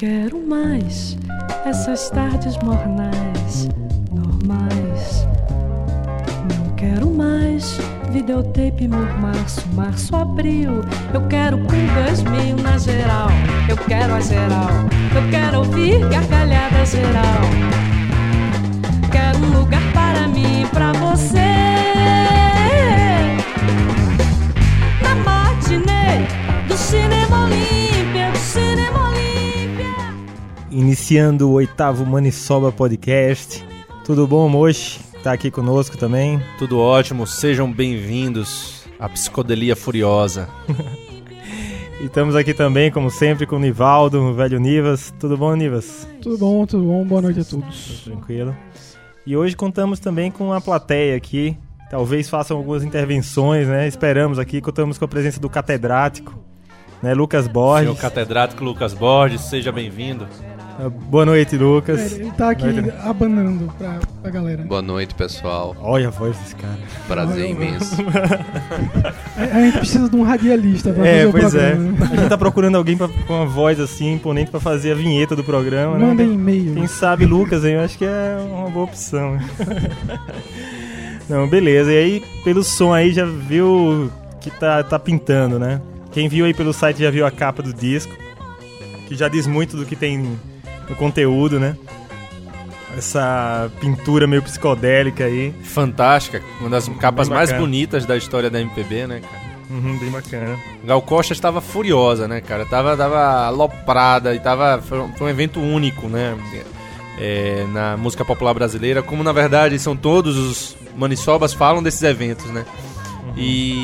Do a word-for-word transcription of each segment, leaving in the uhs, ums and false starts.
quero mais essas tardes mornais, normais. Não quero mais videotape março, março, abril. Eu quero com dois mil na geral. Eu quero a geral. Eu quero ouvir gargalhada geral. Quero um lugar para mim e pra você. Na matinê do Cinema Olímpia, do Cinema Olímpia. Iniciando o oitavo Maniçoba Podcast. Tudo bom, Mochi? Tá aqui conosco também. Tudo ótimo, sejam bem-vindos à Psicodelia Furiosa. E estamos aqui também, como sempre, com o Nivaldo, o velho Nivas. Tudo bom, Nivas? Tudo bom, tudo bom. Boa noite a todos. Tudo tranquilo. E hoje contamos também com a plateia aqui. Talvez façam algumas intervenções, né? Esperamos aqui, contamos com a presença do catedrático, né? Lucas Borges. Senhor catedrático Lucas Borges, seja bem-vindo. Boa noite, Lucas. Ele tá aqui noite. abanando pra, pra galera. Boa noite, pessoal. Olha a voz desse cara. Prazer imenso. A, a gente precisa de um radialista pra é, fazer o pois programa. É. A gente tá procurando alguém pra, com uma voz assim, imponente pra fazer a vinheta do programa. Mandem né? e-mail. Quem sabe Lucas, hein? Eu acho que é uma boa opção. Não, beleza. E aí, pelo som aí, já viu que tá, tá pintando, né? Quem viu aí pelo site já viu a capa do disco, que já diz muito do que tem no conteúdo, né? Essa pintura meio psicodélica aí. Fantástica, uma das capas bem mais bacana. bonitas da história da M P B, né, cara? Uhum, bem bacana. Gal Costa estava furiosa, né, cara? Tava, tava aloprada e tava, foi um evento único, né? É, na música popular brasileira, como na verdade são todos os maniçobas falam desses eventos, né? Uhum.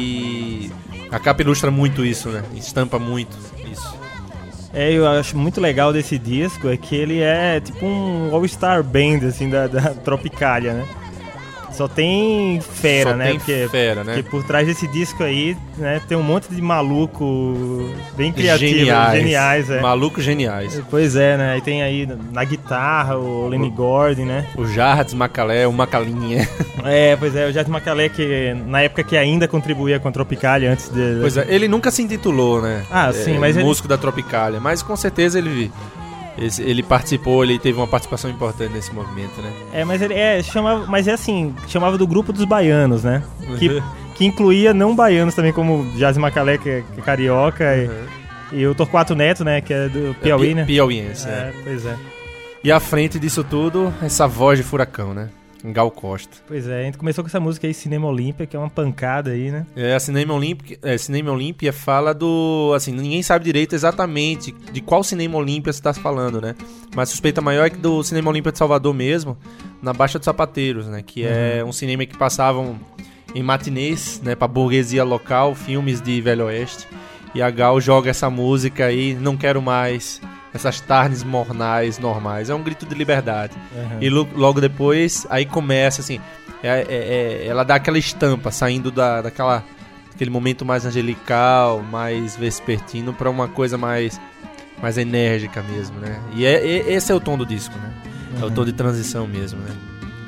E a capa ilustra muito isso, né? Estampa muito isso. É, eu acho muito legal desse disco é que ele é tipo um all-star band, assim, da, da Tropicália, né? Só tem fera, Só né? tem porque, fera, né? Porque por trás desse disco aí, né, tem um monte de maluco bem criativo, geniais, geniais é. Malucos geniais. Pois é, né? E tem aí na guitarra o Lenny Gordon, né? O Jardim Macalé, o Macalinha. É, pois é, o Jardim Macalé, que na época que ainda contribuía com a Tropicália antes de... Pois é, ele nunca se intitulou, né? Ah, sim, é, mas ele... músico da Tropicália, mas com certeza ele... Ele participou, ele teve uma participação importante nesse movimento, né? É, mas ele é, chamava, mas é assim, chamava do grupo dos baianos, né? Que, Uhum. que incluía não baianos também, como Jazzy Macalé, que é, que é carioca, Uhum. e, e o Torquato Neto, né? Que é do Piauí, é, né? Piauiense, é, é. Pois é. E à frente disso tudo, essa voz de furacão, né? Gal Costa. Pois é, a gente começou com essa música aí, Cinema Olímpia, que é uma pancada aí, né? É, a Cinema Olímpia, é, Cinema Olímpia fala do... Assim, ninguém sabe direito exatamente de qual Cinema Olímpia você está falando, né? Mas a suspeita maior é que do Cinema Olímpia de Salvador mesmo, na Baixa dos Sapateiros, né? Que uhum. é um cinema que passavam em matinês, né? Pra burguesia local, filmes de Velho Oeste. E a Gal joga essa música aí, não quero mais... essas tardes mornais, normais. É um grito de liberdade. Uhum. E lo- logo depois, aí começa, assim... É, é, é, ela dá aquela estampa, saindo da, daquela, daquele momento mais angelical, mais vespertino, pra uma coisa mais, mais enérgica mesmo, né? E é, é, esse é o tom do disco, né? Uhum. É o tom de transição mesmo, né?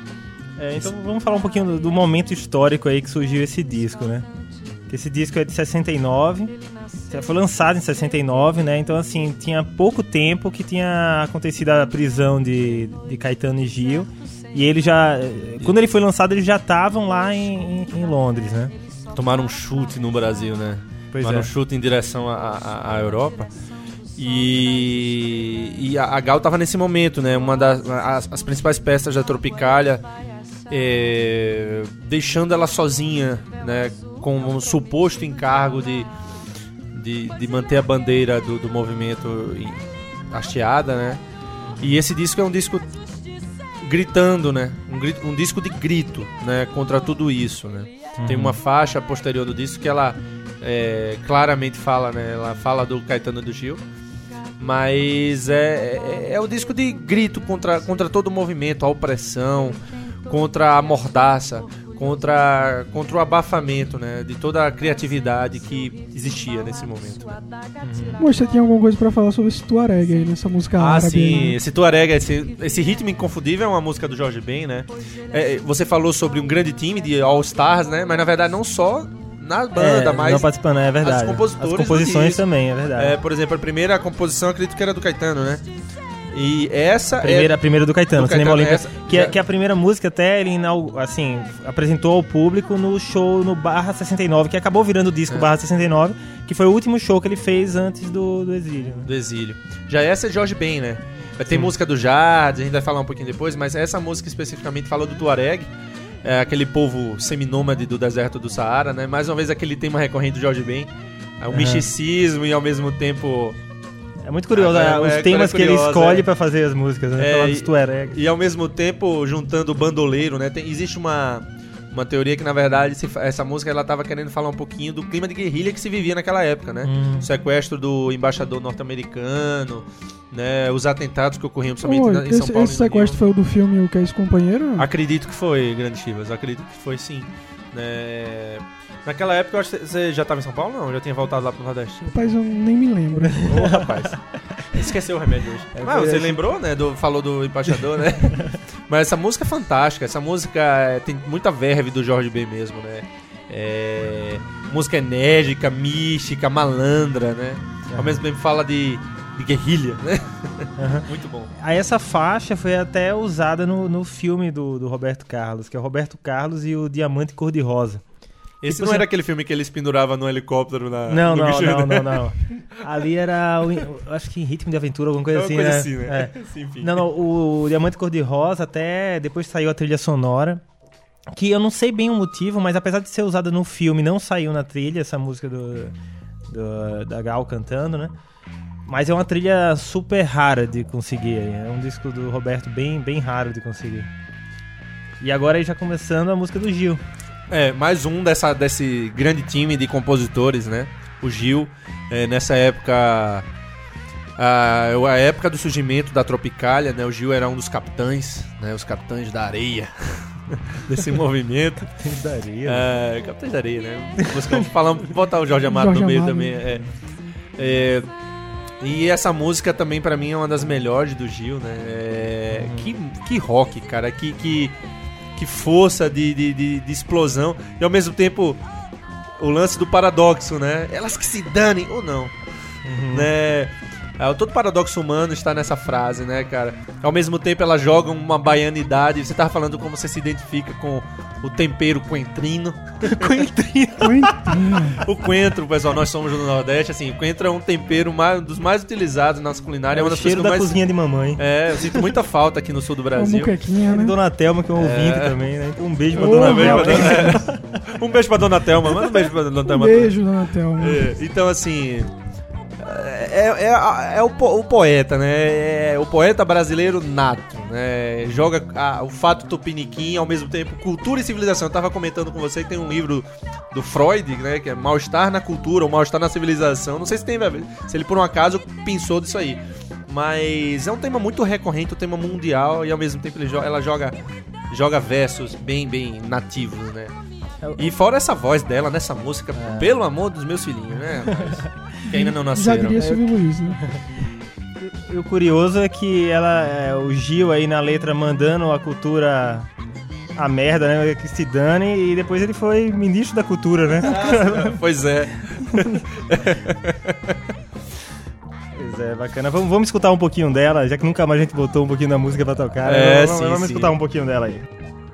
É, então vamos falar um pouquinho do, do momento histórico aí que surgiu esse disco, né? Esse disco é de sessenta e nove, foi lançado em sessenta e nove, né? Então, assim, tinha pouco tempo que tinha acontecido a prisão de, de Caetano e Gil. E ele já... Quando ele foi lançado, eles já estavam lá em, em, em Londres, né? Tomaram um chute no Brasil, né? Pois Tomaram é. um chute em direção à, à, à Europa. E, e a, a Gal tava nesse momento, né? Uma das as, as principais peças da Tropicália, é, deixando ela sozinha, né? Com um suposto encargo de, de, de manter a bandeira do, do movimento hasteada, né? E esse disco é um disco gritando, né? Um, grito, um disco de grito, né? Contra tudo isso, né? Uhum. Tem uma faixa posterior do disco que ela é, claramente fala, né? Ela fala do Caetano e do Gil, mas é, é, é o disco de grito contra, contra todo o movimento, a opressão, contra a mordaça, contra, contra o abafamento, né, de toda a criatividade que existia nesse momento. Né? Uhum. Mas você tinha alguma coisa pra falar sobre esse Tuareg aí, nessa música ah, árabe? Ah, sim, aí, né? esse Tuareg, esse, esse ritmo inconfundível é uma música do Jorge Ben, né? É, você falou sobre um grande time de All Stars, né? Mas na verdade não só na banda, é, mas não participando, é verdade. as compositores As composições do disco. também, é verdade. É, por exemplo, a primeira composição acredito que era do Caetano, né? E essa a primeira, é... a primeira do Caetano, do Cinema Caetano, Olímpico, essa- que, é, já- que a primeira música até ele inau- assim, apresentou ao público no show no Barra sessenta e nove, que acabou virando o disco É. Barra sessenta e nove, que foi o último show que ele fez antes do, do exílio. né? do exílio. Já essa é Jorge Ben, né? Tem música do Jade, a gente vai falar um pouquinho depois, mas essa música especificamente fala do Tuareg, é aquele povo seminômade do deserto do Saara, né? Mais uma vez aquele tema recorrente do Jorge Ben, é o Aham. misticismo e ao mesmo tempo... É muito curioso, Ah, né? é, os é, temas é que ele curiosa, escolhe é. pra fazer as músicas, né? É, Falar e- dos Tuareg. E ao mesmo tempo juntando o bandoleiro, né? Tem, existe uma, uma teoria que na verdade se fa- essa música ela tava querendo falar um pouquinho do clima de guerrilha que se vivia naquela época, né? Hum. O sequestro do embaixador norte-americano, né? Os atentados que ocorriam principalmente Oi, na- em São esse, Paulo. esse e no Rio. sequestro foi o do filme O Que é esse Companheiro? Acredito que foi, Grande Chivas, acredito que foi sim. Né? Naquela época, eu acho que você já estava em São Paulo, não? Já tinha voltado lá pro Nordeste? Rapaz, eu nem me lembro. Ô, rapaz. Esqueceu o remédio hoje. É, Mas foi você esse. lembrou, né? Do, falou do embaixador, né? Mas essa música é fantástica. Essa música é, tem muita verve do Jorge Ben mesmo, né? É, música enérgica, mística, malandra, né? Ao mesmo tempo fala de, de guerrilha, né? Aham. Muito bom. Aí essa faixa foi até usada no, no filme do, do Roberto Carlos, que é o Roberto Carlos e o Diamante Cor-de-Rosa. Esse Tipo não assim- era aquele filme que eles penduravam no helicóptero na, Não, no não, bicho, não, né? não, não. Ali era, o, eu acho que em Ritmo de Aventura, alguma coisa É uma assim, coisa né? assim, né? É. Sim, enfim. Não, não, o Diamante Cor-de-Rosa até depois saiu a trilha sonora, que eu não sei bem o motivo, mas apesar de ser usada no filme, não saiu na trilha essa música do, do- da Gal cantando, né? Mas é uma trilha super rara de conseguir, é um disco do Roberto bem, bem raro de conseguir. E agora aí já começando a música do Gil. É, mais um dessa, desse grande time de compositores, né? O Gil, é, nessa época, a, a época do surgimento da Tropicália, né? O Gil era um dos capitães, né? Os capitães da areia desse movimento. Daria. É, capitães da areia, né? Vamos falar, botar o Jorge Amado Jorge no meio Amado. também. É. É, e essa música também pra mim é uma das melhores do Gil, né? É, que, que rock, cara, que, que, que força de, de, de, de explosão e ao mesmo tempo o lance do paradoxo, né? Elas que se danem ou não, né? É, todo paradoxo humano está nessa frase, né, cara? Ao mesmo tempo ela joga uma baianidade. Você tava falando como você se identifica com o tempero coentrino. Coentrino. Coentinho. O coentro, pessoal, nós somos do Nordeste, assim, o coentro é um tempero mais, um dos mais utilizados na nossa culinária. É É uma o das cheiro coisas da que eu mais... cozinha de mamãe. É, eu sinto muita falta aqui no sul do Uma Brasil. muquequinha, E né? Dona Thelma, que é um ouvinte É. também, né? Então um beijo pra Ô, Dona Um beijo pra Thelma. Dona, um beijo pra Dona Thelma, manda um beijo pra Dona Um Thelma. beijo, Dona Thelma. É, então, assim, é, é, é, é o, po- o poeta, né? É o poeta brasileiro nato, né? Joga a- o fato tupiniquim, ao mesmo tempo cultura e civilização. Eu tava comentando com você que tem um livro do Freud, né? Que é Mal-Estar na Cultura ou Mal-Estar na Civilização. Não sei se tem, se ele por um acaso pensou disso aí. Mas é um tema muito recorrente, um tema mundial, e ao mesmo tempo ele jo- ela joga, joga versos bem, bem nativos, né? E fora essa voz dela nessa música, pelo amor dos meus filhinhos, né? rapaz? Que ainda não Já nasceram. diria Silvio Luiz, né? E o curioso é que ela, é, o Gil aí na letra mandando a cultura a merda, né? Que se dane, e depois ele foi ministro da cultura, né? Pois é. Pois é, bacana. Vamos, vamos escutar um pouquinho dela, já que nunca mais a gente botou um pouquinho da música pra tocar. né? É, vamos sim, vamos sim. escutar um pouquinho dela aí.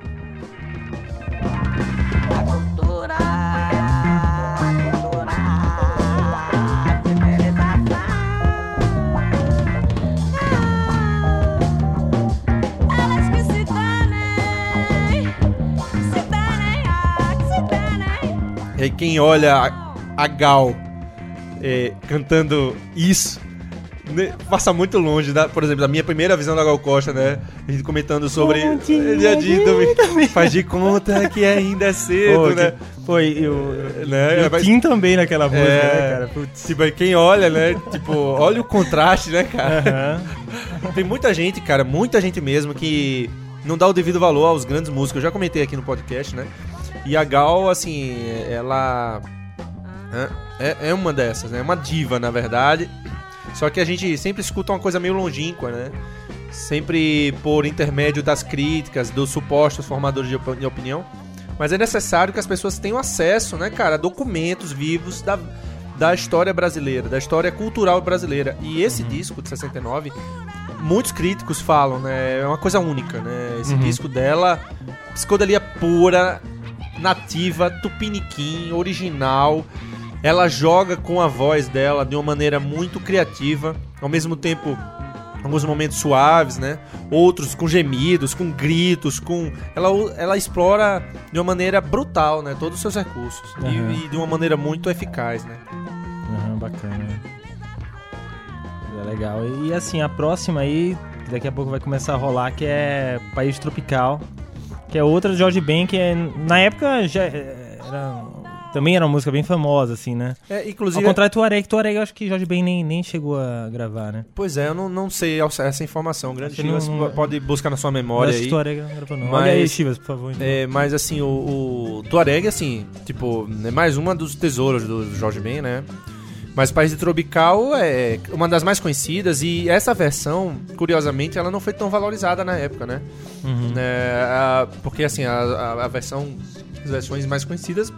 Elas que se danem, se danem, ah, que se danem. E aí quem olha a, a Gal é, cantando isso, né, passa muito longe, da, por exemplo, da minha primeira visão da Gal Costa, né? A gente comentando sobre dia a dia, domingo, faz de conta que ainda é cedo, Pô, né? que- Pô, e o, Né? e o Mas- Tim também naquela música, É. né, cara? Putz. Tipo, aí quem olha, né? Tipo, olha o contraste, né, cara? Aham. Tem muita gente, cara, muita gente mesmo que não dá o devido valor aos grandes músicos. Eu já comentei aqui no podcast, né? E a Gal, assim, ela é, é uma dessas, né? É uma diva, na verdade. Só que a gente sempre escuta uma coisa meio longínqua, né? Sempre por intermédio das críticas, dos supostos formadores de, op- de opinião. Mas é necessário que as pessoas tenham acesso, né, cara, a documentos vivos da, da história brasileira, da história cultural brasileira. E esse Uhum. disco de sessenta e nove, muitos críticos falam, né, é uma coisa única, né? Esse Uhum. disco dela, psicodelia pura, nativa, tupiniquim, original. Ela joga com a voz dela de uma maneira muito criativa, ao mesmo tempo alguns momentos suaves, né? Outros com gemidos, com gritos, com ela, ela explora de uma maneira brutal, né? Todos os seus recursos. E- Uhum. e, de uma maneira muito eficaz, né? Aham, bacana. É legal. E assim, a próxima aí, que daqui a pouco vai começar a rolar, que é País Tropical, que é outra do Jorge Ben, que é, na época já era, também era uma música bem famosa, assim, né? É, Ao inclusive, contrário do Tuareg, Tuareg eu acho que Jorge Ben nem, nem chegou a gravar, né? pois é, eu não, não sei essa informação. Grande Acho que Chivas não- pode buscar na sua Eu memória acho que aí. Tuareg não gravou, não. Mas- Olha aí, Chivas, por favor. Então. É, mas assim, o, o Tuareg, assim, tipo, é mais uma dos tesouros do Jorge Ben, né? Mas País de Tropical é uma das mais conhecidas e essa versão, curiosamente, ela não foi tão valorizada na época, né? Uhum. É, a- porque assim, a, a- a versão, as versões mais conhecidas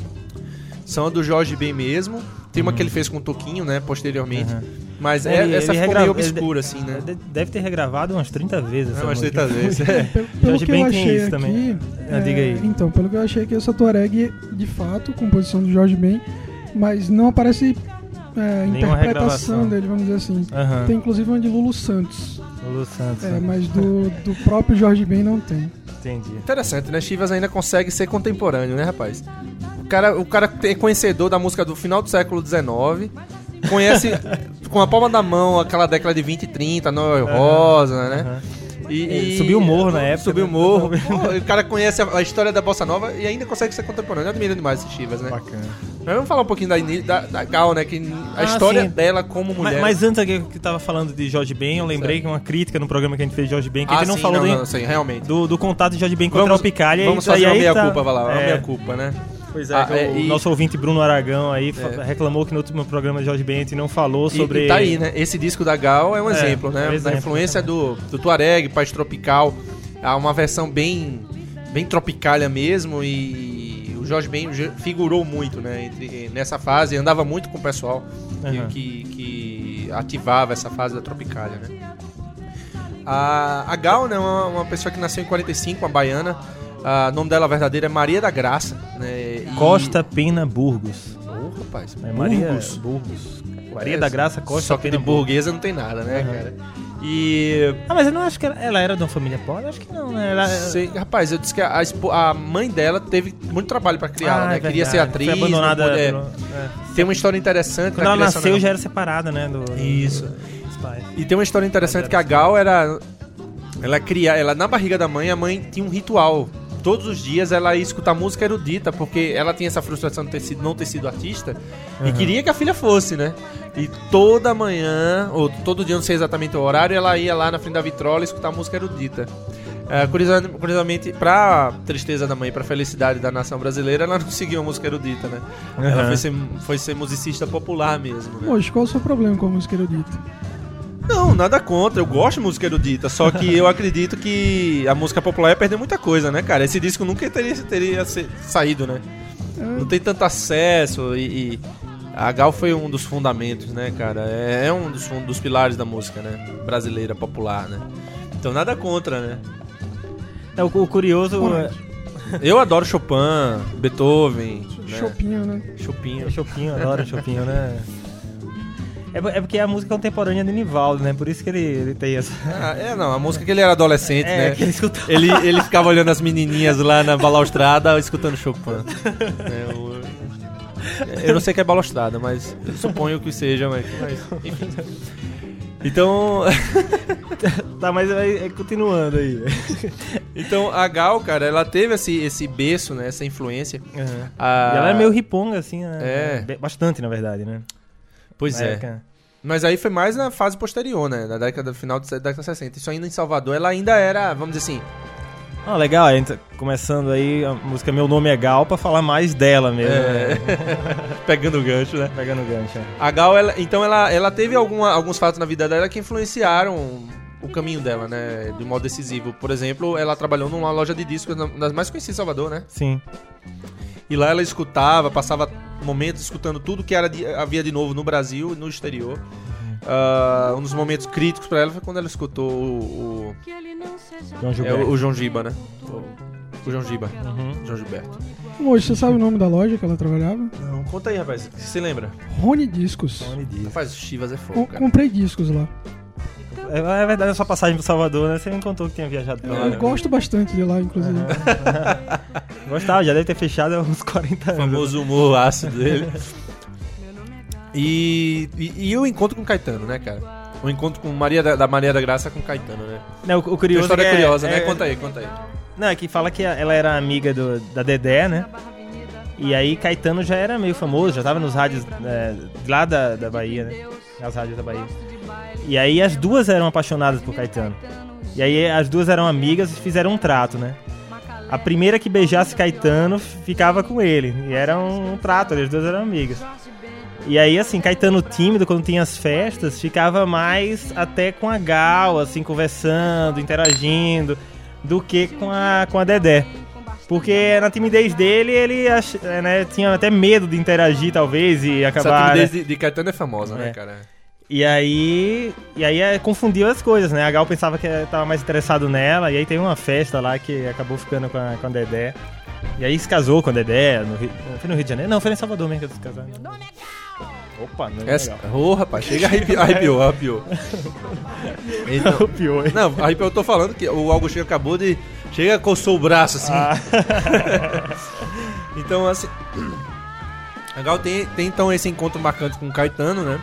são a do Jorge Ben mesmo. Tem uma que ele fez com o Toquinho, né, posteriormente. Uhum. Mas é- Ele- essa ele ficou regrava- meio obscura, assim, né? De- Deve ter regravado umas trinta vezes. essa É, umas música. trinta vezes. É. Pelo, pelo Jorge que Ben eu tem achei isso aqui, também. Ah, diga aí. Então, pelo que eu achei aqui, essa Tuareg, de fato, composição do Jorge Ben, mas não aparece é, Nenhuma interpretação regravação. dele, vamos dizer assim. Aham. Tem inclusive uma de Lulu Santos, Lulu Santos. é, né? mas do, do próprio Jorge Ben não tem. Entendi. Interessante, né? Chivas ainda consegue ser contemporâneo, né, rapaz? O cara, o cara é conhecedor da música do final do século dezenove, conhece com a palma da mão aquela década de vinte e trinta, Noel Rosa, né? Aham. E, Ele e- subiu o morro na época, Subiu o né? morro. Pô, o cara conhece a, a história da Bossa Nova e ainda consegue ser contemporâneo. Eu admiro demais esses Chivas, né? Bacana. Mas vamos falar um pouquinho da, Ini- da, da Gal, né? Que a Ah, história sim. dela como mulher. Mas, mas antes aqui que eu tava falando de Jorge Ben, eu lembrei Certo. que uma crítica no programa que a gente fez de Jorge Ben, que a ah, gente não sim, falou não, do, não, sim, realmente. do, do contato de Jorge Ben com a Vamos, Tropicália. vamos e aí- fazer uma aí tá- meia-culpa, vai lá. Uma é, meia-culpa, né? Pois é, Ah, que é, o e- nosso ouvinte Bruno Aragão aí fa- É. reclamou que no último programa de Jorge Ben a gente não falou E- sobre... E, tá aí, né? Esse disco da Gal é um É, exemplo, né? é um exemplo, da influência do, do Tuareg, País Tropical. Há uma versão bem, bem tropicalha mesmo e o Jorge Ben ge- figurou muito, né? Entre, nessa fase, andava muito com o pessoal que- Aham. que, que ativava essa fase da tropicalha, né? A, a Gal, né? é Uma, uma pessoa que nasceu em quarenta e cinco, uma baiana. Ah, o nome dela verdadeiro é Maria da Graça, né? E- Costa Pena Burgos. Ô, rapaz, É Maria Burgos. Burgos. Maria É, da Graça Costa Só que de Pena Burgos. burguesa não tem nada, né, Aham. cara? E... Ah, mas eu não acho que ela, ela era de uma família pobre, acho que não, né? Ela, Sei, rapaz, eu disse que a, a espo- a mãe dela teve muito trabalho pra criá-la, Ah, né? é Queria ser verdade. atriz. Foi abandonada. não pôde- é. pelo- é. Tem uma história interessante. Quando na ela criação nasceu dela. já era separada, né? Do, Isso. dos pais. E tem uma história interessante que a Gal era... Ela cria, ela na barriga da mãe, a mãe tinha um ritual. Todos os dias ela ia escutar música erudita, porque ela tinha essa frustração de ter sido, não ter sido artista, e Uhum. queria que a filha fosse, né? E toda manhã, ou todo dia, não sei exatamente o horário, ela ia lá na frente da vitrola escutar música erudita. É, curiosa- curiosamente, pra tristeza da mãe, pra felicidade da nação brasileira, ela não seguiu a música erudita, né? Ela Uhum. foi ser, foi ser musicista popular mesmo, né? Poxa, qual é o seu problema com a música erudita? Não, nada contra. Eu gosto de música erudita. Só que eu acredito que a música popular ia perder muita coisa, né, cara? Esse disco nunca teria, teria se- saído, né? Não tem tanto acesso e, e a Gal foi um dos fundamentos, né, cara? É, é um dos, um dos pilares da música, né? Brasileira, popular, né? Então nada contra, né? É, o, o curioso... Ora. Eu adoro Chopin, Beethoven, né? Chopinho, né? Chopin. É Chopinho, adoro Chopinho, né? É, é porque é a música contemporânea do Nivaldo, né? Por isso que ele, ele tem essa... Ah, é, não, a música que ele era adolescente, É, né? que ele escutava. Ele, ele ficava olhando as menininhas lá na balaustrada, escutando Chopin. É, eu, eu não sei o que é balaustrada, mas eu suponho que seja, mas, mas enfim. Então, Tá, mas vai é, continuando aí. então a Gal, cara, ela teve esse, esse berço, né, essa influência. Uhum. Ah, E ela era meio riponga, assim, né? É. Be- Bastante, na verdade, né? Pois Na é. época. Mas aí foi mais na fase posterior, né, na década final da década de sessenta. Isso ainda em Salvador, ela ainda era, vamos dizer assim, Ah, legal, a gente tá começando aí a música Meu Nome é Gal pra falar mais dela mesmo, É. né? pegando o gancho, né? Pegando o gancho. é. A Gal, ela, então ela, ela teve alguma, alguns fatos na vida dela que influenciaram o caminho dela, né? De modo decisivo. Por exemplo, ela trabalhou numa loja de discos, uma das mais conhecidas em Salvador, né? Sim. E lá ela escutava, passava momentos escutando tudo que era de, havia de novo no Brasil e no exterior. Uh, um dos momentos críticos pra ela foi quando ela escutou o, o, João é, Gilberto. o, o João Giba, né? O, o João Giba. Uhum. João Gilberto. Hoje, você sabe o nome da loja que ela trabalhava? Não, conta aí, rapaz. Você se lembra? Rony Discos. Onde diz. Rapaz, o Chivas é fogo, Com- cara. comprei discos lá. É, é verdade, a sua passagem pro Salvador, né? Você me contou que tinha viajado pra lá. Eu né? gosto bastante de lá, inclusive. Gostava, já deve ter fechado há uns quarenta O anos. famoso humor ácido dele. E, e, e o encontro com Caetano, né, cara? O encontro com Maria da, da Maria da Graça com Caetano, né? Não, o, o Tem uma curioso história é, curiosa, né? é- Conta aí, conta aí. Não, é que fala que ela era amiga do, da Dedé, né? E aí Caetano já era meio famoso, já tava nos rádios é, lá da, da Bahia, né? Nas rádios da Bahia. E aí as duas eram apaixonadas por Caetano. E aí as duas eram amigas e fizeram um trato, né? A primeira que beijasse Caetano ficava com ele. E era um, um trato, as duas eram amigas. E aí, assim, Caetano tímido, quando tinha as festas, ficava mais até com a Gal, assim, conversando, interagindo, do que com a, com a Dedé. Porque na timidez dele, ele ach, é, né, tinha até medo de interagir, talvez, e Essa acabar... timidez né? de, de Caetano é famosa, né, É. cara? E aí, e aí é, confundiu as coisas, né? A Gal pensava que tava mais interessado nela, e aí teve uma festa lá que acabou ficando com a, com a Dedé. E aí se casou com a Dedé, no Rio, foi no Rio de Janeiro? Não, foi em Salvador mesmo que eles se casaram. Opa, não é Essa... legal. Ô, rapaz, chega arrepiou, arrepiou, arrepiou. Então, O pior, hein? não, arrepiou, eu tô falando que o Augustinho acabou de... Chega, coçou o braço, assim. Ah. Então, assim... A Gal tem, tem, então, esse encontro marcante com o Caetano, né?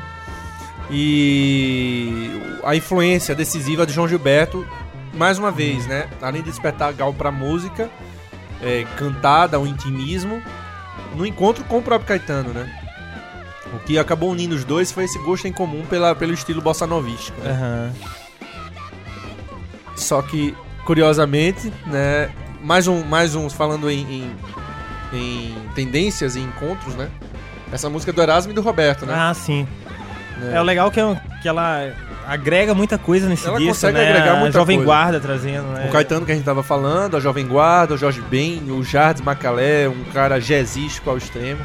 E a influência decisiva de João Gilberto, mais uma vez, né? Além de despertar a Gal pra música, é, cantada, o intimismo, no encontro com o próprio Caetano, né? O que acabou unindo os dois foi esse gosto em comum pela, pelo estilo bossa novístico, né? Aham. Só que, curiosamente, né? Mais um, mais um falando em, em, em tendências e encontros, né? Essa música do Erasmo e do Roberto, né? Ah, sim. Né? É o legal que, é- que ela agrega muita coisa nesse Ela disco, consegue né? agregar A muita Jovem coisa. Guarda trazendo, né? O Caetano que a gente tava falando, a Jovem Guarda, o Jorge Ben, o Jardim Macalé, um cara jazzístico ao extremo,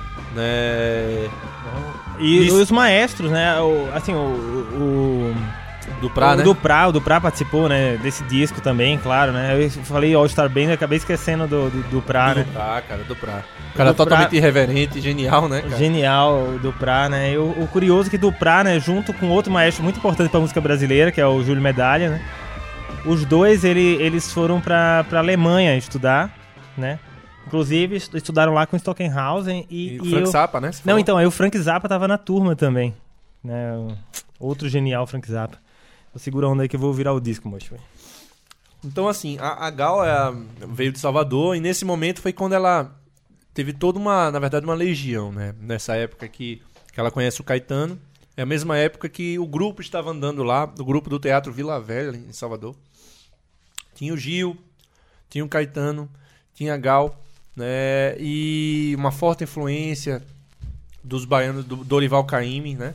né? E Isso. os maestros, né? O, assim, o... o Do Prá, o né? Duprá, o Duprá participou, né, desse disco também, claro, né? Eu falei All Star Band, acabei esquecendo do, do Duprá, Do né? Prá, cara, do Prá. O cara Do Prá- totalmente irreverente, genial, né, cara? Genial, o Duprá, né? E o, o curioso é que Duprá, né, junto com outro maestro muito importante pra música brasileira, que é o Júlio Medalha, né? Os dois, ele, eles foram pra, pra Alemanha estudar, né? Inclusive, est- estudaram lá com Stockenhausen e... E o e Frank eu- Zappa, né? Você Não, falou? então, aí o Frank Zappa tava na turma também, né? O- Outro genial Frank Zappa. Segura a onda aí que eu vou virar o disco, moço. Então, assim, a, a Gal é a- veio de Salvador e nesse momento foi quando ela teve toda uma, na verdade, uma legião, né? Nessa época que, que ela conhece o Caetano. É a mesma época que o grupo estava andando lá, o grupo do Teatro Vila Velha, em Salvador. Tinha o Gil, tinha o Caetano, tinha a Gal, né? E uma forte influência dos baianos, do Dorival Caymmi, né?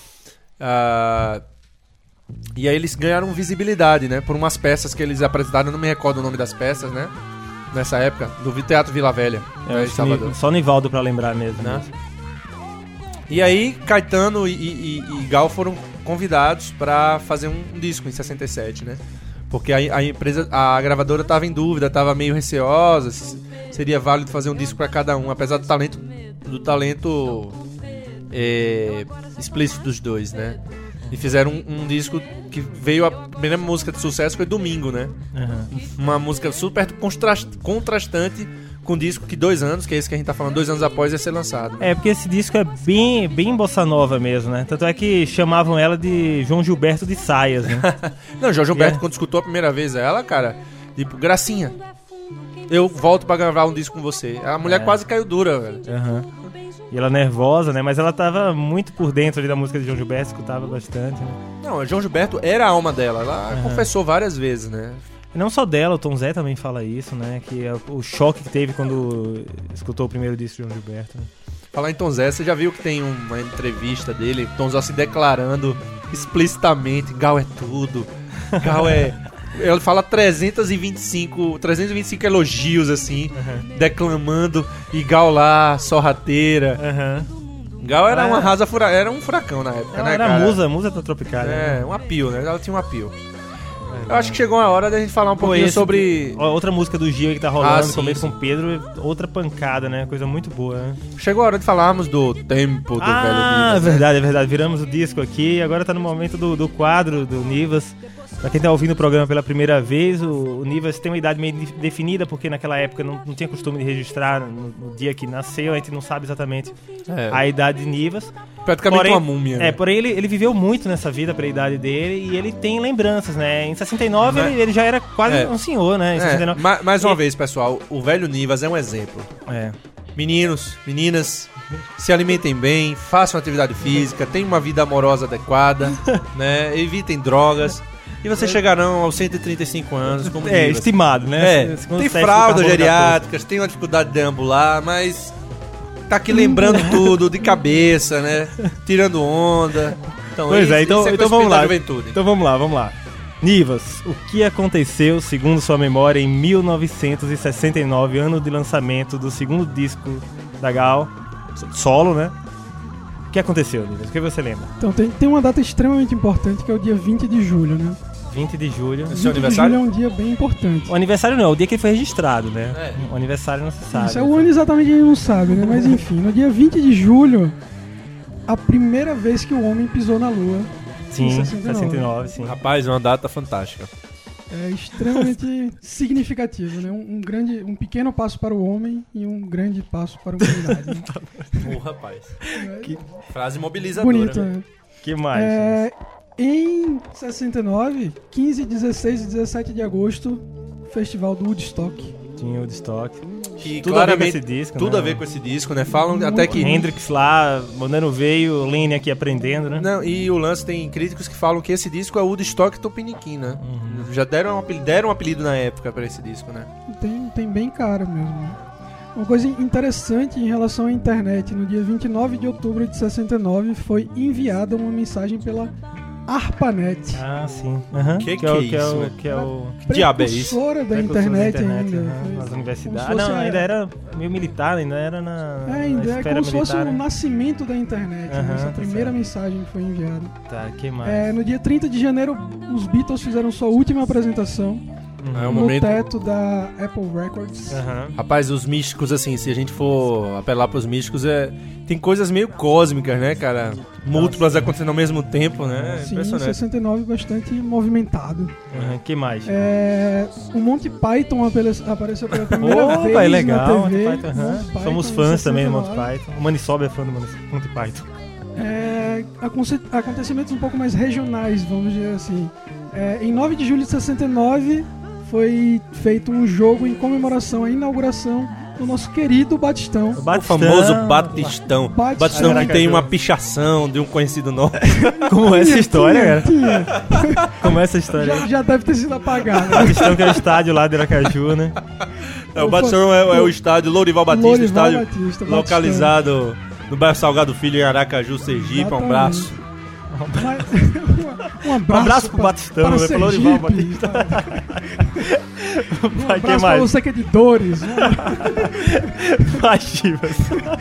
Ah... E aí eles ganharam visibilidade, né? Por umas peças que eles apresentaram, eu não me recordo o nome das peças, né? Nessa época, do Teatro Vila Velha, É, né, em acho que Salvador. Ni- só Nivaldo pra lembrar mesmo, Né? né? E aí Caetano e, e- e Gal foram convidados pra fazer um disco em sessenta e sete, né? Porque a, a empresa, a gravadora tava em dúvida, tava meio receosa, se seria válido fazer um disco pra cada um, apesar do talento, do talento é, explícito dos dois, né? E fizeram um, um disco que veio a primeira música de sucesso foi Domingo, né? Aham. Uma música super contrast- contrastante com um disco que dois anos, que é esse que a gente tá falando, dois anos após ia ser lançado. É, porque esse disco é bem, bem bossa nova mesmo, né? Tanto é que chamavam ela de João Gilberto de Saias, né? Não, Jorge Gilberto, É. quando escutou a primeira vez ela, cara, tipo, Gracinha, eu volto pra gravar um disco com você. A mulher É. quase caiu dura, velho. Aham. E ela nervosa, né? Mas ela tava muito por dentro ali da música de João Gilberto, escutava bastante, né? Não, o João Gilberto era a alma dela, ela Aham. confessou várias vezes, né? E não só dela, o Tom Zé também fala isso, né? Que é o choque que teve quando escutou o primeiro disco de João Gilberto. Né? Falar em Tom Zé, você já viu que tem uma entrevista dele, Tom Zé se declarando explicitamente, Gal é tudo, Gal é... Ela fala trezentos e vinte e cinco, trezentos e vinte e cinco elogios, assim, uhum. declamando, e Gal lá, sorrateira. Aham. Gal era Ah, uma rasa fura... era um furacão na época, Ela né, era cara? musa, musa da Tropicália. É, né? um apio, né? Ela tinha um apio. Eu acho que chegou a hora da gente falar um Pô, pouquinho esse- sobre... ó, outra música do Gil que tá rolando, Ah, sim, começo sim. com Pedro, outra pancada, né? Coisa muito boa, né? Chegou a hora de falarmos do tempo do ah, velho é Nivas, né? verdade, é verdade. Viramos o disco aqui, agora tá no momento do, do quadro do Nivas. Pra quem tá ouvindo o programa pela primeira vez, o, o Nivas tem uma idade meio de- definida, porque naquela época não, não tinha costume de registrar no, no dia que nasceu, a gente não sabe exatamente É, a idade de Nivas. praticamente porém- uma múmia, né? É, porém ele, ele viveu muito nessa vida pela idade dele e ele tem lembranças, né? Em sessenta e nove Mas- ele, ele já era quase É. um senhor, né? Em É, sessenta e nove. ma- mais uma E- vez, pessoal, o velho Nivas é um exemplo. É. Meninos, meninas, se alimentem bem, façam atividade física, tenham uma vida amorosa adequada, né? Evitem drogas. E vocês chegarão aos cento e trinta e cinco anos como É, Nivas. estimado, né? É, Segundo tem o teste do fraldas carbono geriátricas, tem uma dificuldade de deambular, mas tá aqui lembrando tudo de cabeça, né? Tirando onda. Então, Pois é, isso- então, isso é então coisa vamos da lá. juventude. Então vamos lá, vamos lá. Nivas, o que aconteceu, segundo sua memória, em mil novecentos e sessenta e nove, ano de lançamento do segundo disco da Gal, solo, né? O que aconteceu, Nivas? O que você lembra? Então tem, tem uma data extremamente importante que é o dia vinte de julho, né? vinte de julho. Seu vinte de aniversário? julho é um dia bem importante. O aniversário não, é o dia que ele foi registrado, né? É. O aniversário não se sabe. Isso é o ano exatamente a gente não sabe, né? Mas enfim, no dia vinte de julho, a primeira vez que o homem pisou na Lua. Sim, em sessenta e nove. sessenta e nove, sim. Rapaz, é uma data fantástica. É extremamente significativo, né? Um, um grande, um pequeno passo para o homem e um grande passo para a humanidade. Né? Ô, rapaz. Que Frase mobilizadora. bonito, né? que mais? É, em sessenta e nove, quinze, dezesseis e dezessete de agosto, Festival do Woodstock. Tinha o Woodstock. Que Tudo a ver com claramente, esse disco, tudo né? a ver com esse disco, né? Falam até que... Hendrix lá, mandando veio, Lene aqui aprendendo, né? Não, e o lance tem críticos que falam que esse disco é o Woodstock Tupiniquim, né? Uhum. Já deram um, apelido, deram um apelido na época pra esse disco, né? Tem, tem bem cara mesmo. Né? Uma coisa interessante em relação à internet, no dia vinte e nove de outubro de sessenta e nove foi enviada uma mensagem pela ARPANET. Ah, sim. Uhum. Que é o, que que é é o, isso? que é o... diabo é isso? Precursora da precursor internet, da ainda. uhum, Foi nas como universidades. se Ah, não, fosse a- ainda era meio militar, ainda era na, É, na ainda é esfera como se fosse militar, o né? nascimento da internet. né? Aham, Essa tá primeira certo. mensagem que foi enviada. Tá, que mais? É, no dia trinta de janeiro, os Beatles fizeram sua última apresentação Uhum. É um no momento... teto da Apple Records. Aham. Rapaz, os místicos, assim, se a gente for apelar pros místicos, é... tem coisas meio cósmicas, né, cara? Múltiplas acontecendo ao mesmo tempo, né? Sim, Impressionante. sessenta e nove bastante movimentado. Uhum. que mais? É, o Monty Python apare- apareceu pela primeira Opa, vez é legal, na T V. Monty Python, aham. Monty Python Somos em fãs também do sessenta e Monty nove. Python. O Manisob é fã do Monty Monty Python. É, aconte- acontecimentos um pouco mais regionais, vamos dizer assim. É, em nove de julho de sessenta e nove foi feito um jogo em comemoração à inauguração do nosso querido Batistão. O O Batistão, famoso Batistão. Batistão. Batistão que tem Aracaju. uma pichação de um conhecido nosso. Como é essa Tinha, história, tinha, cara? tinha. Como é essa história? Já, já deve ter sido apagado. Batistão que é o estádio lá de Aracaju, né? É, o Batistão é, é o estádio Lourival Batista, Lourival estádio Batista, localizado no bairro Salgado Filho, em Aracaju, Sergipe. Um Exatamente. abraço. Mas- um abraço, Um abraço pro pra- Batistão, para né? Pro Lourival Sergipe. Um Vai, que abraço pra mais? você que é de Dores. Vai, Chivas.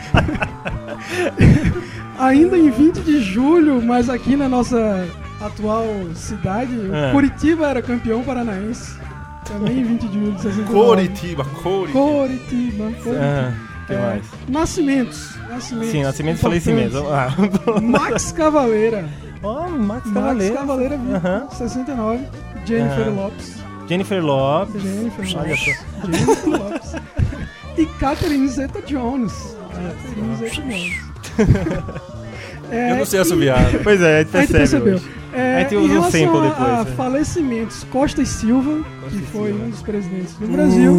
Ainda em vinte de julho, mas aqui na nossa atual cidade, o É. Curitiba era campeão paranaense. Também em vinte de julho de sessenta e nove. Coritiba, Coritiba. Curitiba. Curitiba. Ah, que É, mais? Nascimentos. Nascimentos. Sim, nascimento e falecimento. Importantes. Vamos lá. Max Cavaleira. Ó, Max Max Cavaleiro. Cavaleira, Aham. sessenta e nove. Jennifer Aham. Lopes. Jennifer Lopes. Jennifer Olha Lopes. só. Jennifer Lopes. E Catherine Zeta-Jones. Catherine Zeta-Jones. É, Eu não sei e- assoviar. Pois é, a gente A gente percebe percebeu. hoje. É, A gente em usa um relação sample a, depois, a né? falecimentos, Costa e Silva, Costa que e foi Silva. um dos presidentes do Brasil.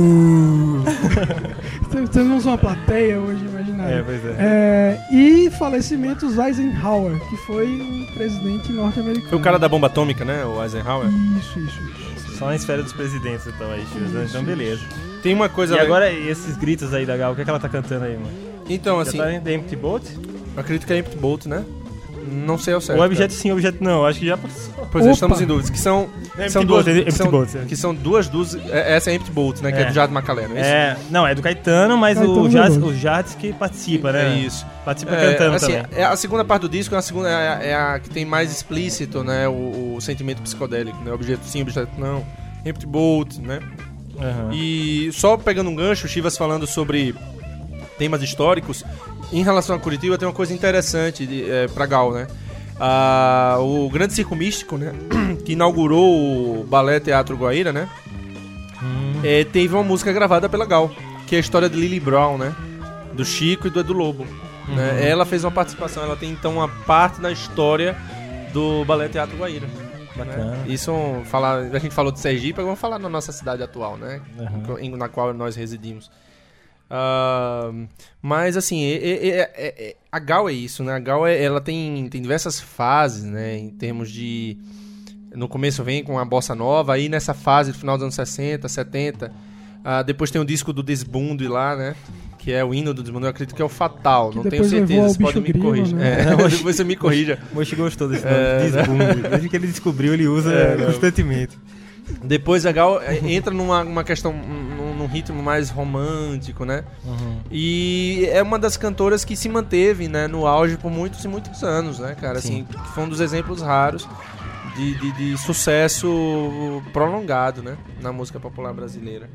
Tem- Temos uma plateia hoje, imaginária. É, pois é. É, e falecimentos Eisenhower, que foi um presidente norte-americano. Foi o cara da bomba atômica, né? O Eisenhower. Isso, isso, isso. Só na esfera dos presidentes, então, aí, Chivas. né? Então, beleza. Tem uma coisa... E agora, esses gritos aí da Gal, o que, é que ela tá cantando aí, mano? Então, Já assim, tá em The Empty Boat? eu acredito que é Empty Bolt, né? Não sei ao certo. O objeto sim, o objeto não. Acho que já passou. Pois é, Opa. estamos em dúvidas. Que são, Empty são duas, Bolt, que Empty são, Bolt, é. que são duas dúzias. é, Essa é Empty Bolt, né? Que é, É. do Jardim Macalé, não é isso? É, não, é do Caetano, mas Caetano o, Jardim, Veloso. o Jardim que participa, né? É isso. Participa É, cantando assim, também. é a segunda parte do disco é a, segunda, é a, é a que tem mais explícito, né? O, o sentimento psicodélico, né? Objeto sim, objeto não. Empty Bolt, né? Aham. E só pegando um gancho, o Chivas falando sobre temas históricos, em relação a Curitiba tem uma coisa interessante de, é, pra Gal, né? Ah, o Grande Circo Místico, né? Que inaugurou o Balé Teatro Guaíra, né? Hum. É, teve uma música gravada pela Gal, que é a história de Lily Brown, né? Do Chico e do Edu Lobo. Né? Ela fez uma participação, ela tem então uma parte da história do Balé Teatro Guaíra. Bacana. Né? Isso, falar, a gente falou de Sergipe, vamos falar na nossa cidade atual, né? Uhum. Em- Na qual nós residimos. Ah, mas assim, é- é- é- é- é- a Gal é isso, né? A Gal é, ela tem, tem diversas fases, né? Em termos de... No começo vem com a bossa nova, aí nessa fase do final dos anos sessenta, setenta, ah, depois tem o disco do Desbunde lá, né? Que é o hino do Desbunde, eu acredito que é o Fatal, Que não tenho depois levou certeza, ao você pode Bicho me Grilo, corrigir. né? É, depois você me corrija. O Mochi gostou desse nome, É, Desbunde. Desde que ele descobriu, ele usa É, não. constantemente. Depois a Gal eh, entra numa uma questão, num, num ritmo mais romântico, né? Uhum. E é uma das cantoras que se manteve, né, no auge por muitos e muitos anos, né, cara? Sim. Assim, que foi um dos exemplos raros de, de, de sucesso prolongado, né, na música popular brasileira.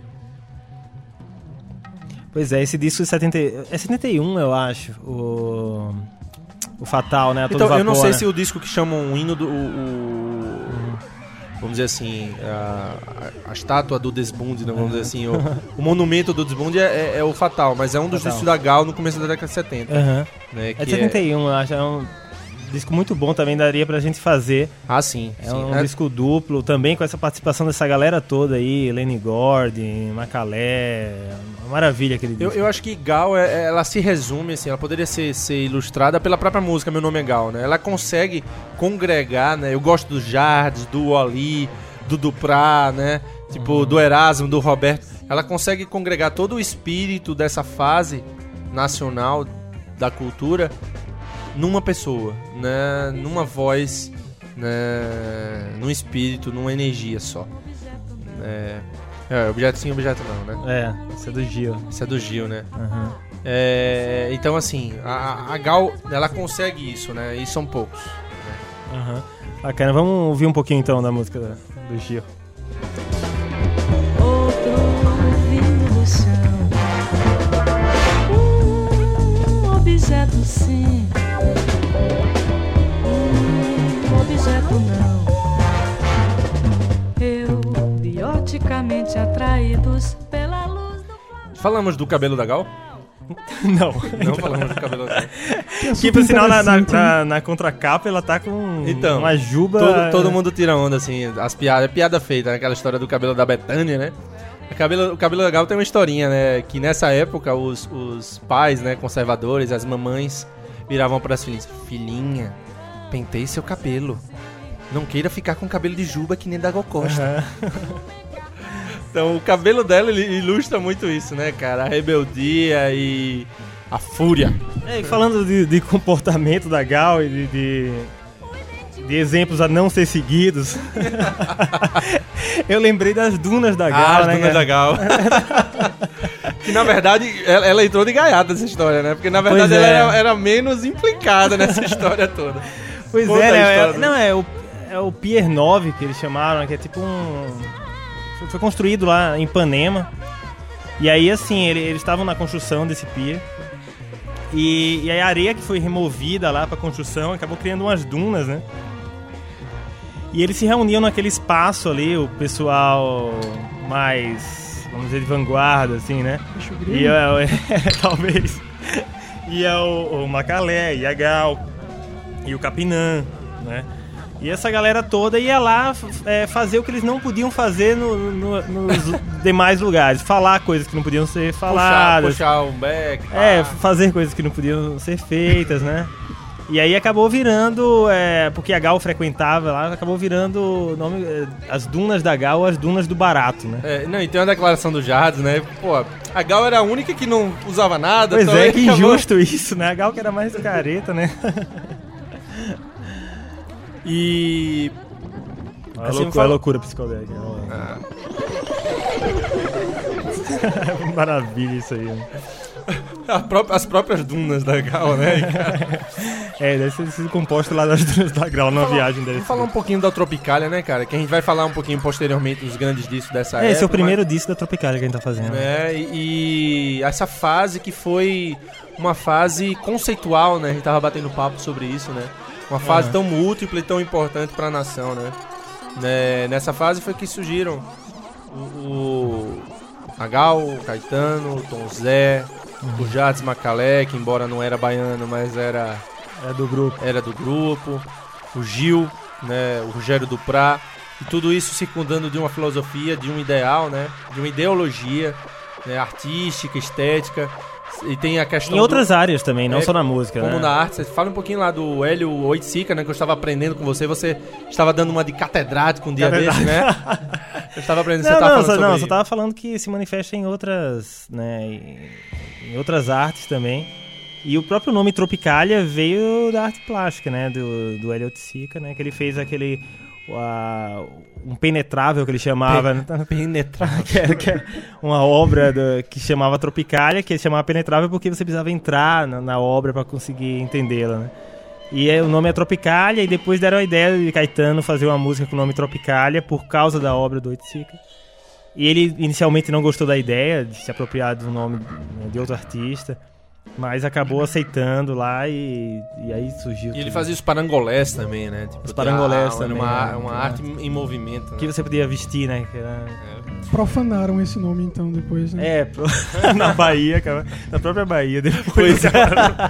Pois é, esse disco de setenta, é setenta e um, eu acho, o, o Fatal, né? A todo Então, eu não vapor, sei né? se o disco que chamam o hino do... O, o- vamos dizer assim, a, a- a estátua do Desbunde, né, vamos dizer assim, o, o monumento do Desbunde é, é- é o Fatal, mas é um dos Fatal. discos da Gal no começo da década de setenta. Aham. Né, É que de setenta e um, eu acho. É um disco muito bom, também daria pra gente fazer. Ah, sim. É sim. um É- disco duplo, também com essa participação dessa galera toda aí, Lenny Gordon, Macalé, uma maravilha aquele disco. Eu, eu acho que Gal, é- ela se resume, assim, ela poderia ser, ser ilustrada pela própria música Meu Nome é Gal, né? Ela consegue congregar, né? Eu gosto do Jardim, do Oli, do Duprá, né? Tipo, do Erasmo, do Roberto. Ela consegue congregar todo o espírito dessa fase nacional da cultura numa pessoa, né? Numa voz, né? Num espírito, numa energia só. É, é objeto sim, objeto não, né? É, esse é do Gil. Isso é do Gil, né? Aham. É, então, assim, a, a Gal, ela consegue isso, né? E são poucos. Aham. Bacana, vamos ouvir um pouquinho então da música do Gil. Outro vindo do chão. Um objeto sim. Um objeto não. Eu, bioticamente atraídos pela luz do Falamos do cabelo da Gal? Não. Não falamos do cabelo da Gal. Que por sinal na, na, interessante, né? na, na contracapa ela tá com Então, uma juba. Todo, todo mundo tira onda, assim, as piadas. É piada feita, né? Aquela história do cabelo da Betânia, né? O cabelo, o cabelo da Gal tem uma historinha, né? Que nessa época os, os pais, né, conservadores, as mamães, viravam para as filhinhas: filhinha, pentei seu cabelo. Não queira ficar com cabelo de juba que nem da Gal Costa. Então o cabelo dela ele ilustra muito isso, né, cara? A rebeldia e a fúria. É, e falando de, de comportamento da Gal e de, de, de exemplos a não ser seguidos, eu lembrei das dunas da Gal, Ah, as né? dunas cara? da Gal. Que na verdade ela, ela entrou de gaiata nessa história, né? Porque na verdade Pois ela é. era, era menos implicada nessa história toda. Pois Conta é, a né? história. É, não, é o, é o Pier nove que eles chamaram, que é tipo um... Foi, foi construído lá em Ipanema. E aí, assim, ele- eles estavam na construção desse pier. E, e aí a areia que foi removida lá pra construção acabou criando umas dunas, né? E eles se reuniam naquele espaço ali, o pessoal mais, vamos dizer, de vanguarda, assim, né? Bicho E grilo. é, é, talvez. E é o, o Macalé, e a Gal, e o Capinã, né? E essa galera toda ia lá f- é, fazer o que eles não podiam fazer no- no- nos demais lugares. Falar coisas que não podiam ser Puxar, faladas. puxar um back. É, pá. fazer coisas que não podiam ser feitas, né? E aí acabou virando, é, porque a Gal frequentava lá, acabou virando o nome, é, as dunas da Gal, as dunas do Barato, né? É, não, e tem uma declaração do Jardim, né? Pô, a Gal era a única que não usava nada. Pois então é, ele que acabou- injusto isso, né? A Gal que era mais do careta, né? E... Olha a Assim, loucura, fala- a loucura psicodélica. Ah, Maravilha isso aí. Né? a própria- as próprias dunas da Gal, né? cara? É, deve ter sido composto lá das dunas da Grau numa viagem dele. Vamos falar um pouquinho da Tropicália, né, cara? Que a gente vai falar um pouquinho posteriormente dos grandes discos dessa É, época. esse é o primeiro mas- disco da Tropicália que a gente tá fazendo. É, e, e essa fase que foi uma fase conceitual, né? A gente tava batendo papo sobre isso, né? Uma fase Aham. tão múltipla e tão importante pra nação, né? Né, Nessa fase foi que surgiram o, o a Gal, o Caetano, o Tom Zé, o Jardim Macalé, que embora não era baiano, mas era, É do grupo. era do grupo, o Gil, né? O Rogério Duprá, e tudo isso circundando de uma filosofia, de um ideal, né? De uma ideologia, né? Artística, estética. E tem a questão Em outras do, áreas também, não É, só na música, como né? na arte. Você fala um pouquinho lá do Hélio Oiticica, né? Que eu estava aprendendo com você. Você estava dando uma de catedrático um dia desse, né? Eu estava aprendendo, você Não, estava não, falando só, sobre não, só tava falando que se manifesta em outras, né, em, em outras artes também. E o próprio nome Tropicália veio da arte plástica, né, do, do Hélio Oiticica, né, que ele fez aquele, a- um penetrável que ele chamava, né, penetrar. que é, que é uma obra do- que chamava Tropicália, que ele chamava penetrável porque você precisava entrar na, na obra para conseguir entendê-la, né. E aí o nome é Tropicália, e depois deram a ideia de Caetano fazer uma música com o nome Tropicália por causa da obra do Oiticica. E ele inicialmente não gostou da ideia de se apropriar do nome, né, de outro artista, mas acabou aceitando lá e, e aí surgiu. E ele tudo. fazia os parangolés também, né? Tipo, Os parangolés ah, também, Uma, né? uma arte em movimento. Né? Que você podia vestir, né? Que era... Profanaram esse nome então depois, né? É, pro- na Bahia, cara, na própria Bahia depois. Pois é.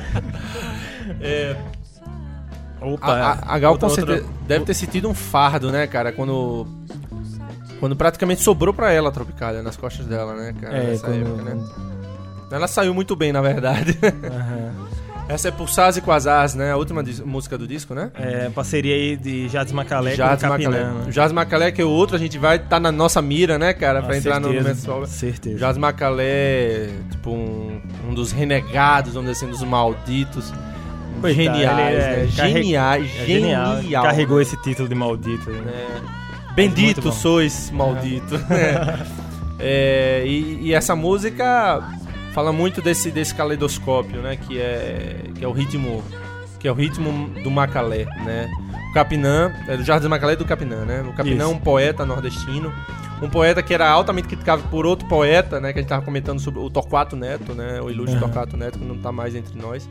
É, Opa, A, a, a Gal outra- com certeza outra- deve ter sentido um fardo, né, cara? Quando. Quando praticamente sobrou pra ela a Tropicália nas costas dela, né, cara? É, Nessa quando- época, né? Ela saiu muito bem, na verdade. Aham. Essa é Pulsars e Quasars, né? A última dis- música do disco, né? É, parceria aí de Jardim Macalé com Jardim Capinã. Macalé. né? O Jardim Macalé, que é o outro, a gente vai estar tá na nossa mira, né, cara? Pra Ah, entrar no certeza, Mensual. certeza. Jardim Macalé, tipo, um, um dos renegados, vamos dizer assim, dos malditos. Coitado, Geniais, ele é né? carre- Geniais, É genial. genial. Carregou esse título de maldito aí. né? É. Muito Bendito bom. sois, maldito. É, e, e essa música fala muito desse, desse caleidoscópio, né? Que é, que é o ritmo que é o ritmo do Macalé, né? O Capinã, é do Jardim Macalé e do Capinã, né? O Capinã é Isso. um poeta nordestino, um poeta que era altamente criticado por outro poeta, né? Que a gente tava comentando sobre o Torquato Neto, né? O ilustre Uhum. Torquato Neto, que não tá mais entre nós.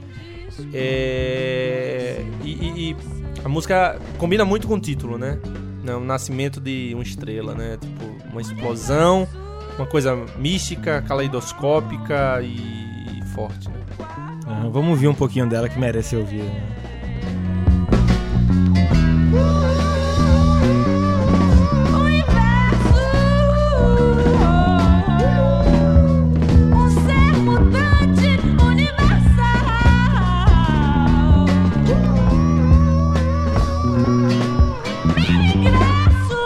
É, e, e- e a música combina muito com o título, né? Né, o nascimento de uma estrela, né? Tipo, uma explosão, uma coisa mística, caleidoscópica e forte, né? Ah, vamos ouvir um pouquinho dela que merece ouvir. Né? Um ser mutante universal. Meu ingresso.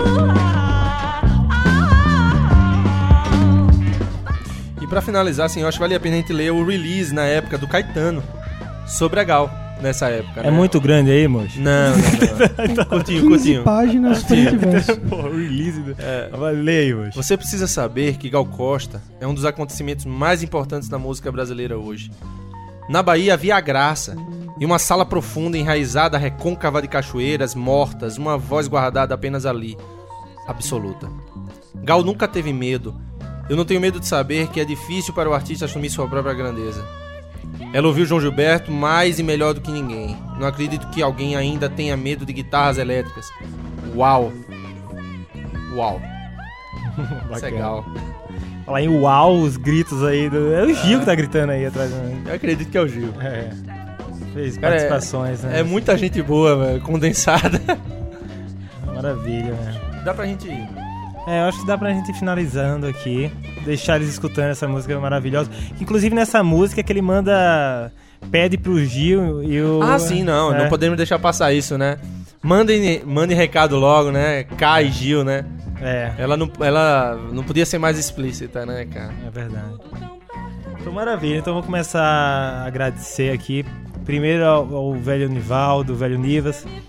E pra finalizar, assim, eu acho que vale a pena a gente ler o release na época do Caetano sobre a Gal, nessa época. É né? muito grande aí, moço? Não, não, não. Curtinho, quinze curtinho. páginas frente e verso. Pô, o release do... É. Valeu, moço. Você precisa saber que Gal Costa é um dos acontecimentos mais importantes da música brasileira hoje. Na Bahia havia a graça, e uma sala profunda enraizada recôncava de cachoeiras mortas, uma voz guardada apenas ali, absoluta. Gal nunca teve medo. Eu não tenho medo de saber que é difícil para o artista assumir sua própria grandeza. Ela ouviu João Gilberto mais e melhor do que ninguém. Não acredito que alguém ainda tenha medo de guitarras elétricas. Uau! Uau! Isso é Gal. Falar em uau, os gritos aí. Do... É o Gil que tá gritando aí atrás. Né? Eu acredito que é o Gil. É. Fez Cara, é- participações, né? É muita gente boa, velho, condensada. Maravilha, né? Dá pra gente ir. É, eu acho que dá pra gente ir finalizando aqui. Deixar eles escutando essa música maravilhosa. Inclusive nessa música que ele manda. Pede pro Gil e o. Ah, sim, não. É. Não podemos deixar passar isso, né? Mandem, mandem recado logo, né? K e Gil, né? É, Ela não, ela não podia ser mais explícita, né, cara? é verdade. Então, maravilha. Então, vou começar a agradecer aqui. Primeiro ao, ao velho Nivaldo, o velho Nivas,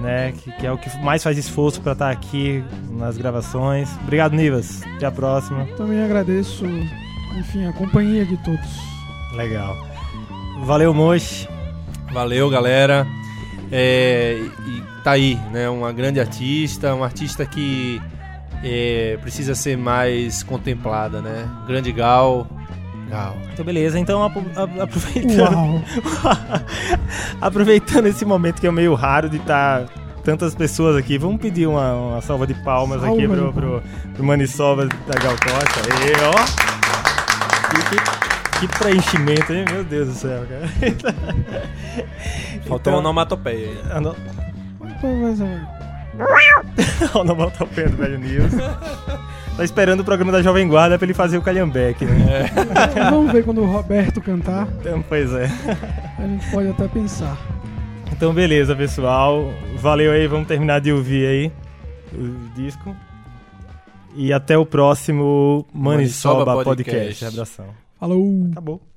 né? Que, que é o que mais faz esforço para estar aqui nas gravações. Obrigado, Nivas. Até a próxima. Também agradeço, enfim, a companhia de todos. Legal. Valeu, Mochi. Valeu, galera. É, e tá aí, né? Uma grande artista, uma artista que é, precisa ser mais contemplada, né? Grande Gal. Gal. Então, beleza. Então, apro- a- aproveitando, Uau! aproveitando esse momento que é meio raro de estar tantas pessoas aqui, vamos pedir uma, uma salva de palmas Salva aqui de pro, pro, pro Maniçoba da Gal Costa. Aê, ó! Que, que, que preenchimento, hein? Meu Deus do céu, cara. Faltou Então- uma onomatopeia aí. Ah, não. Pois é. Onomatopeia do velho News. Tá esperando o programa da Jovem Guarda pra ele fazer o Calhambeque, né? Vamos ver quando o Roberto cantar. Então, pois é. A gente pode até pensar. Então, beleza, pessoal. Valeu aí, vamos terminar de ouvir aí o disco. E até o próximo Maniçoba Maniçoba Podcast. Podcast. Abração. Falou! Acabou.